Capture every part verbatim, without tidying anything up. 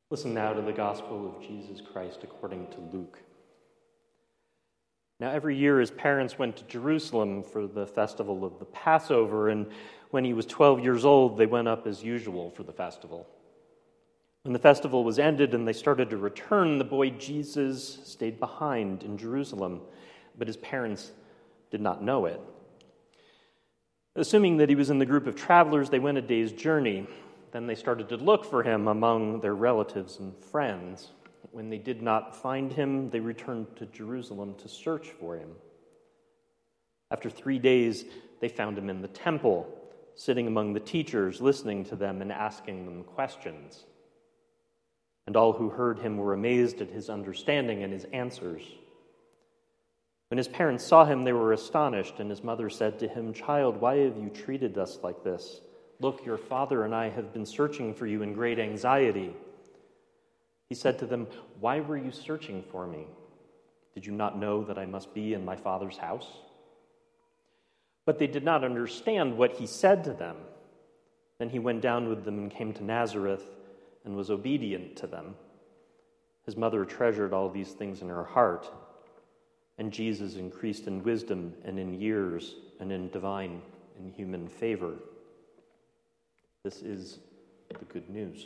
Listen now to the gospel of Jesus Christ according to Luke. Now every year his parents went to Jerusalem for the festival of the Passover, and when he was twelve years old, they went up as usual for the festival. When the festival was ended and they started to return, the boy Jesus stayed behind in Jerusalem, but his parents did not know it. Assuming that he was in the group of travelers, they went a day's journey. Then they started to look for him among their relatives and friends. When they did not find him, they returned to Jerusalem to search for him. After three days, they found him in the temple, sitting among the teachers, listening to them and asking them questions. And all who heard him were amazed at his understanding and his answers. When his parents saw him, they were astonished, and his mother said to him, "Child, why have you treated us like this? Look, your father and I have been searching for you in great anxiety." He said to them, "Why were you searching for me? Did you not know that I must be in my father's house?" But they did not understand what he said to them. Then he went down with them and came to Nazareth and was obedient to them. His mother treasured all these things in her heart, and Jesus increased in wisdom and in years and in divine and human favor. This is the good news.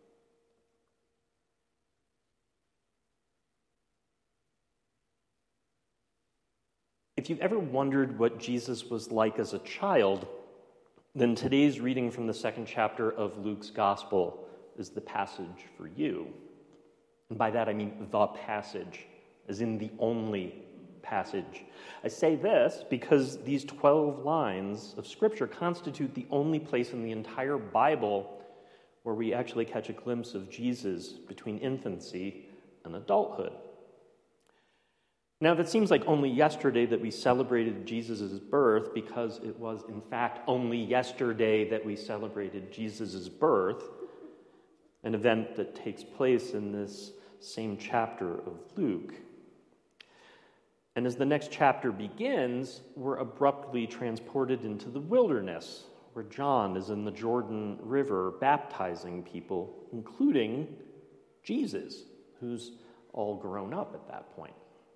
If you've ever wondered what Jesus was like as a child, then today's reading from the second chapter of Luke's Gospel is the passage for you. And by that I mean the passage, as in the only passage. I say this because these twelve lines of Scripture constitute the only place in the entire Bible where we actually catch a glimpse of Jesus between infancy and adulthood. Now, that seems like only yesterday that we celebrated Jesus' birth, because it was, in fact, only yesterday that we celebrated Jesus' birth, an event that takes place in this same chapter of Luke. And as the next chapter begins, we're abruptly transported into the wilderness, where John is in the Jordan River baptizing people, including Jesus, who's all grown up at that point.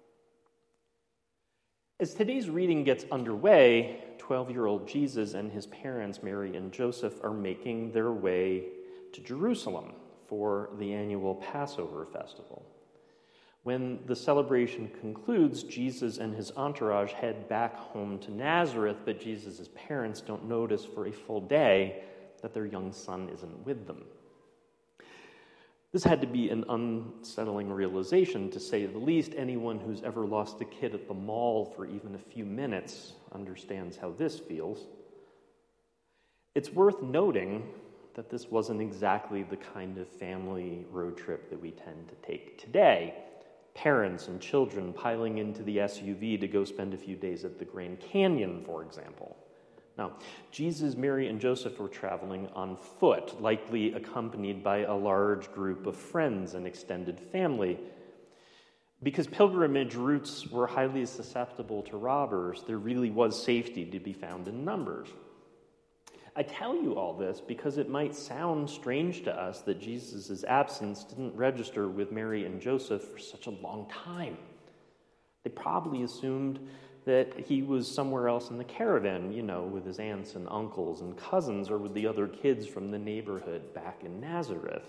As today's reading gets underway, twelve-year-old Jesus and his parents, Mary and Joseph, are making their way to Jerusalem for the annual Passover festival. When the celebration concludes, Jesus and his entourage head back home to Nazareth, but Jesus' parents don't notice for a full day that their young son isn't with them. This had to be an unsettling realization, to say the least. Anyone who's ever lost a kid at the mall for even a few minutes understands how this feels. It's worth noting that this wasn't exactly the kind of family road trip that we tend to take today. Parents and children piling into the S U V to go spend a few days at the Grand Canyon, for example. Now, Jesus, Mary, and Joseph were traveling on foot, likely accompanied by a large group of friends and extended family. Because pilgrimage routes were highly susceptible to robbers, there really was safety to be found in numbers. I tell you all this because it might sound strange to us that Jesus' absence didn't register with Mary and Joseph for such a long time. They probably assumed that he was somewhere else in the caravan, you know, with his aunts and uncles and cousins, or with the other kids from the neighborhood back in Nazareth.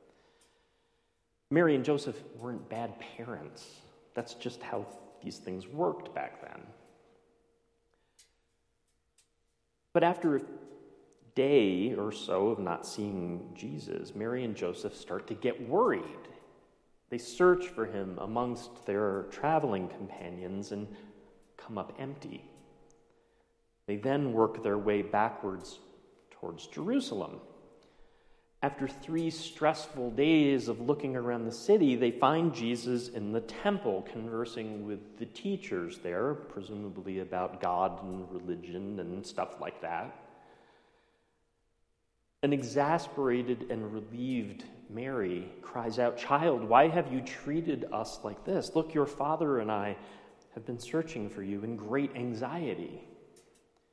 Mary and Joseph weren't bad parents. That's just how these things worked back then. But after a day or so of not seeing Jesus, Mary and Joseph start to get worried. They search for him amongst their traveling companions and come up empty. They then work their way backwards towards Jerusalem. After three stressful days of looking around the city, they find Jesus in the temple conversing with the teachers there, presumably about God and religion and stuff like that. An exasperated and relieved Mary cries out, "Child, why have you treated us like this? Look, your father and I have been searching for you in great anxiety."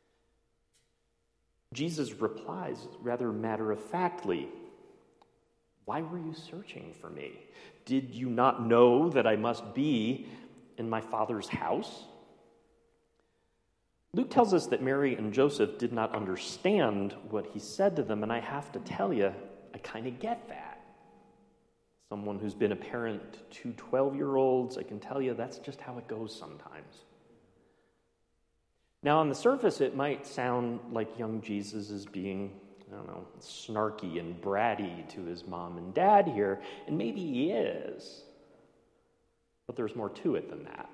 Jesus replies rather matter-of-factly, Why were you searching for me? Did you not know that I must be in my Father's house?" Luke tells us that Mary and Joseph did not understand what he said to them, and I have to tell you, I kind of get that. Someone who's been a parent to twelve-year-olds, I can tell you that's just how it goes sometimes. Now, on the surface, it might sound like young Jesus is being, I don't know, snarky and bratty to his mom and dad here, and maybe he is. But there's more to it than that.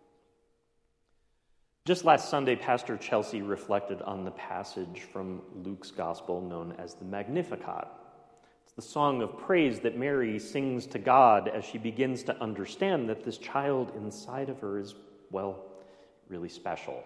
Just last Sunday, Pastor Chelsea reflected on the passage from Luke's gospel known as the Magnificat. It's the song of praise that Mary sings to God as she begins to understand that this child inside of her is, well, really special.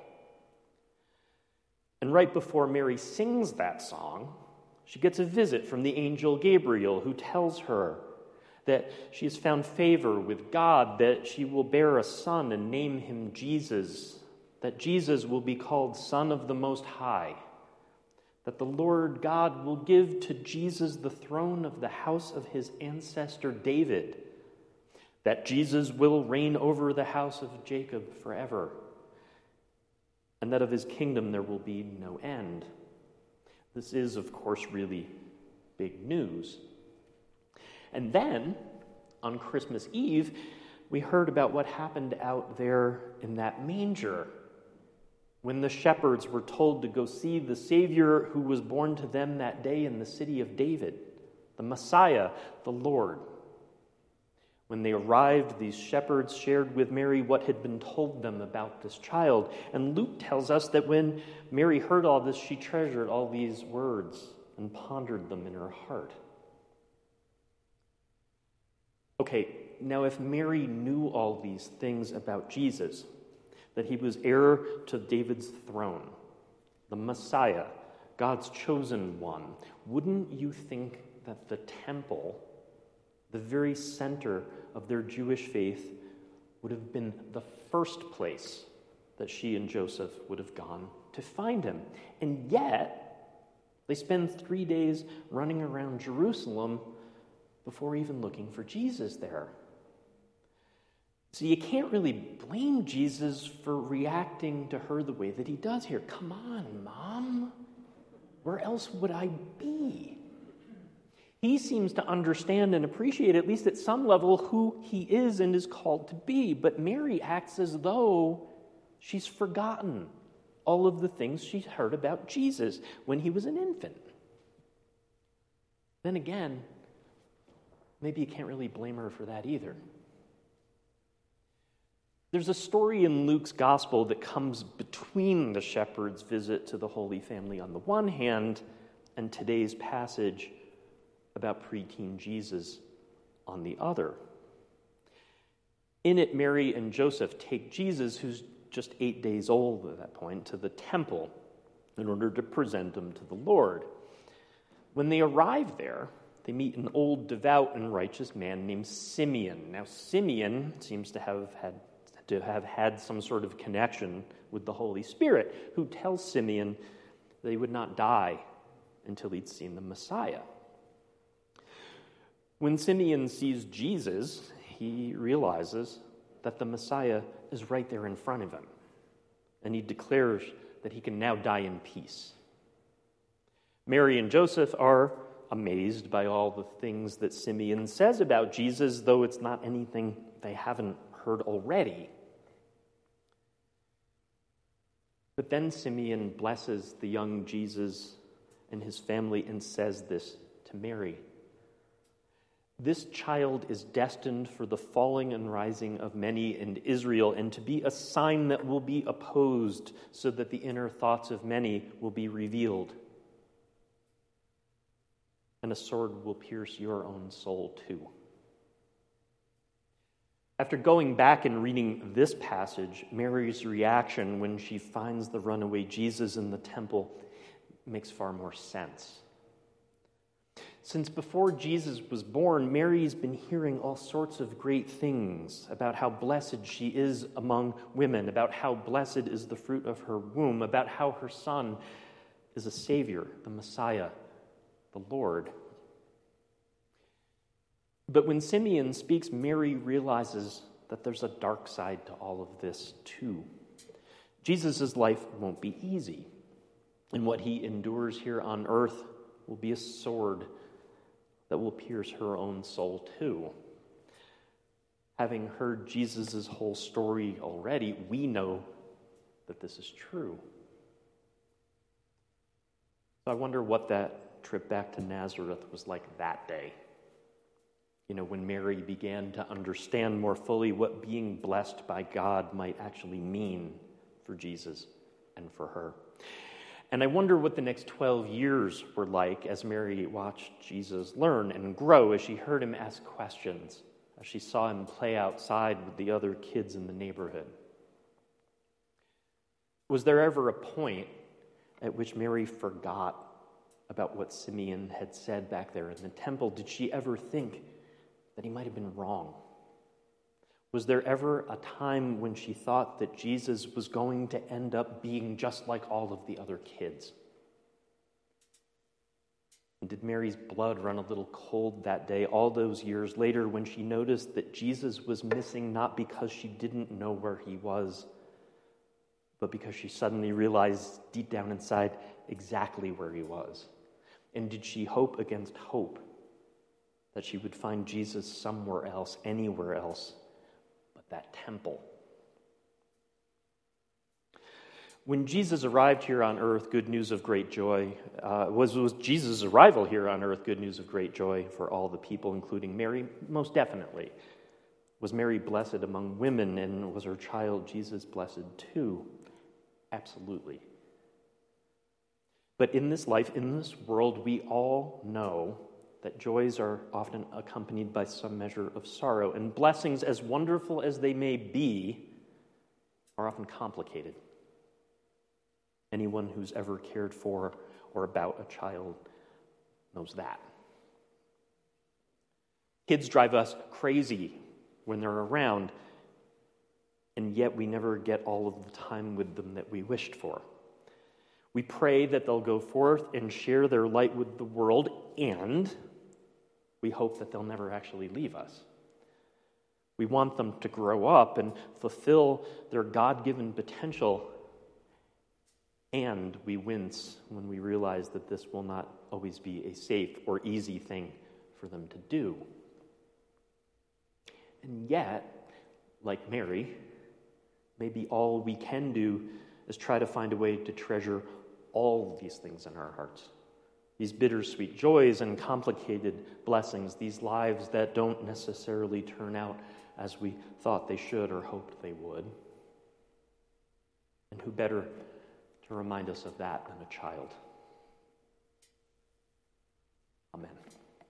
And right before Mary sings that song, she gets a visit from the angel Gabriel, who tells her that she has found favor with God, that she will bear a son and name him Jesus, that Jesus will be called Son of the Most High, that the Lord God will give to Jesus the throne of the house of his ancestor David, that Jesus will reign over the house of Jacob forever, and that of his kingdom there will be no end. This is, of course, really big news. And then, on Christmas Eve, we heard about what happened out there in that manger, when the shepherds were told to go see the Savior who was born to them that day in the city of David, the Messiah, the Lord. When they arrived, these shepherds shared with Mary what had been told them about this child. And Luke tells us that when Mary heard all this, she treasured all these words and pondered them in her heart. Okay, now if Mary knew all these things about Jesus, that he was heir to David's throne, the Messiah, God's chosen one, wouldn't you think that the temple, the very center of their Jewish faith, would have been the first place that she and Joseph would have gone to find him? And yet, they spend three days running around Jerusalem before even looking for Jesus there. So you can't really blame Jesus for reacting to her the way that he does here. Come on, Mom. Where else would I be? He seems to understand and appreciate, at least at some level, who he is and is called to be. But Mary acts as though she's forgotten all of the things she's heard about Jesus when he was an infant. Then again, maybe you can't really blame her for that either. There's a story in Luke's gospel that comes between the shepherd's visit to the Holy Family on the one hand and today's passage about preteen Jesus on the other. In it, Mary and Joseph take Jesus, who's just eight days old at that point, to the temple in order to present him to the Lord. When they arrive there, they meet an old, devout, and righteous man named Simeon. Now, Simeon seems to have had to have had some sort of connection with the Holy Spirit, who tells Simeon that he would not die until he'd seen the Messiah. When Simeon sees Jesus, he realizes that the Messiah is right there in front of him, and he declares that he can now die in peace. Mary and Joseph are amazed by all the things that Simeon says about Jesus, though it's not anything they haven't heard already. But then Simeon blesses the young Jesus and his family and says this to Mary: "This child is destined for the falling and rising of many in Israel, and to be a sign that will be opposed, so that the inner thoughts of many will be revealed. And a sword will pierce your own soul too." After going back and reading this passage, Mary's reaction when she finds the runaway Jesus in the temple makes far more sense. Since before Jesus was born, Mary's been hearing all sorts of great things about how blessed she is among women, about how blessed is the fruit of her womb, about how her son is a Savior, the Messiah, the Lord. But when Simeon speaks, Mary realizes that there's a dark side to all of this too. Jesus' life won't be easy, and what he endures here on earth will be a sword that will pierce her own soul too. Having heard Jesus' whole story already, we know that this is true. So I wonder what that trip back to Nazareth was like that day. You know, when Mary began to understand more fully what being blessed by God might actually mean for Jesus and for her. And I wonder what the next twelve years were like as Mary watched Jesus learn and grow, as she heard him ask questions, as she saw him play outside with the other kids in the neighborhood. Was there ever a point at which Mary forgot about what Simeon had said back there in the temple? Did she ever think that he might have been wrong? Was there ever a time when she thought that Jesus was going to end up being just like all of the other kids? And did Mary's blood run a little cold that day, all those years later, when she noticed that Jesus was missing not because she didn't know where he was, but because she suddenly realized deep down inside exactly where he was? And did she hope against hope that she would find Jesus somewhere else, anywhere else, but that temple? When Jesus arrived here on earth, good news of great joy, uh, was, was Jesus' arrival here on earth good news of great joy for all the people, including Mary? Most definitely. Was Mary blessed among women, and was her child Jesus blessed too? Absolutely. But in this life, in this world, we all know that joys are often accompanied by some measure of sorrow, and blessings, as wonderful as they may be, are often complicated. Anyone who's ever cared for or about a child knows that. Kids drive us crazy when they're around, and yet we never get all of the time with them that we wished for. We pray that they'll go forth and share their light with the world, and we hope that they'll never actually leave us. We want them to grow up and fulfill their God-given potential, and we wince when we realize that this will not always be a safe or easy thing for them to do. And yet, like Mary, maybe all we can do is try to find a way to treasure all of these things in our hearts. These bittersweet joys and complicated blessings, these lives that don't necessarily turn out as we thought they should or hoped they would. And who better to remind us of that than a child? Amen.